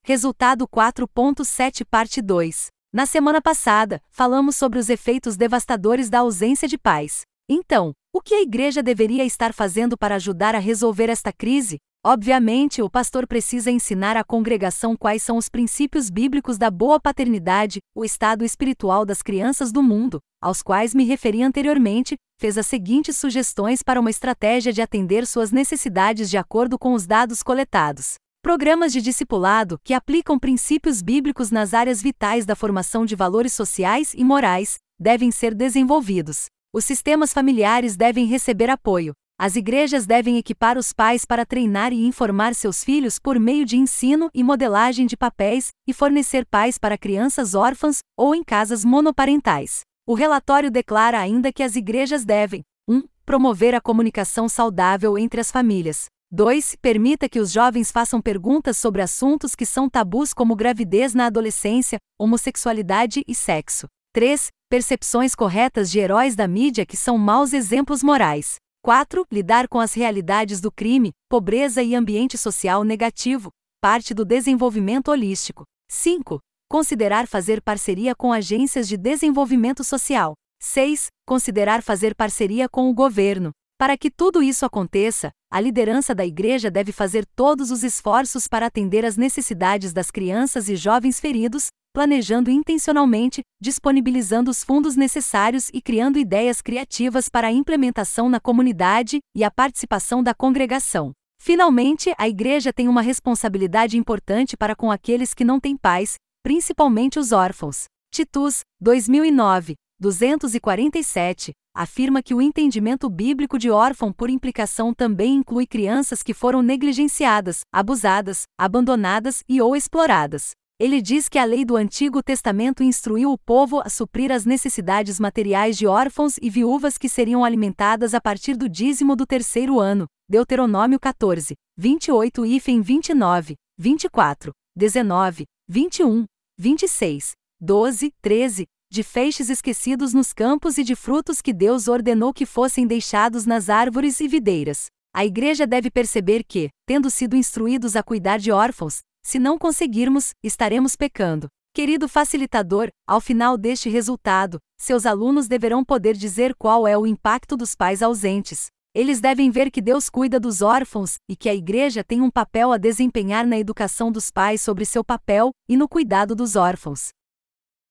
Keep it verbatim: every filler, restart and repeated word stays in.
Resultado quatro ponto sete Parte dois. Na semana passada, falamos sobre os efeitos devastadores da ausência de pais. Então, o que a igreja deveria estar fazendo para ajudar a resolver esta crise? Obviamente, o pastor precisa ensinar à congregação quais são os princípios bíblicos da boa paternidade, o estado espiritual das crianças do mundo, aos quais me referi anteriormente, fez as seguintes sugestões para uma estratégia de atender suas necessidades de acordo com os dados coletados. Programas de discipulado que aplicam princípios bíblicos nas áreas vitais da formação de valores sociais e morais devem ser desenvolvidos. Os sistemas familiares devem receber apoio. As igrejas devem equipar os pais para treinar e informar seus filhos por meio de ensino e modelagem de papéis e fornecer pais para crianças órfãs ou em casas monoparentais. O relatório declara ainda que as igrejas devem: um Promover a comunicação saudável entre as famílias. dois Permita que os jovens façam perguntas sobre assuntos que são tabus como gravidez na adolescência, homossexualidade e sexo. três Percepções corretas de heróis da mídia que são maus exemplos morais. quatro Lidar com as realidades do crime, pobreza e ambiente social negativo, parte do desenvolvimento holístico. cinco Considerar fazer parceria com agências de desenvolvimento social. seis Considerar fazer parceria com o governo. Para que tudo isso aconteça, a liderança da igreja deve fazer todos os esforços para atender às necessidades das crianças e jovens feridos, planejando intencionalmente, disponibilizando os fundos necessários e criando ideias criativas para a implementação na comunidade e a participação da congregação. Finalmente, a igreja tem uma responsabilidade importante para com aqueles que não têm pais, principalmente os órfãos. Titus, dois mil e nove, duzentos e quarenta e sete, afirma que o entendimento bíblico de órfão por implicação também inclui crianças que foram negligenciadas, abusadas, abandonadas e ou exploradas. Ele diz que a lei do Antigo Testamento instruiu o povo a suprir as necessidades materiais de órfãos e viúvas que seriam alimentadas a partir do dízimo do terceiro ano. Deuteronômio quatorze, vinte e oito e vinte e nove, vinte e quatro, dezenove, vinte e um, vinte e seis, doze, treze, de feixes esquecidos nos campos e de frutos que Deus ordenou que fossem deixados nas árvores e videiras. A igreja deve perceber que, tendo sido instruídos a cuidar de órfãos, se não conseguirmos, estaremos pecando. Querido facilitador, ao final deste resultado, seus alunos deverão poder dizer qual é o impacto dos pais ausentes. Eles devem ver que Deus cuida dos órfãos e que a igreja tem um papel a desempenhar na educação dos pais sobre seu papel e no cuidado dos órfãos.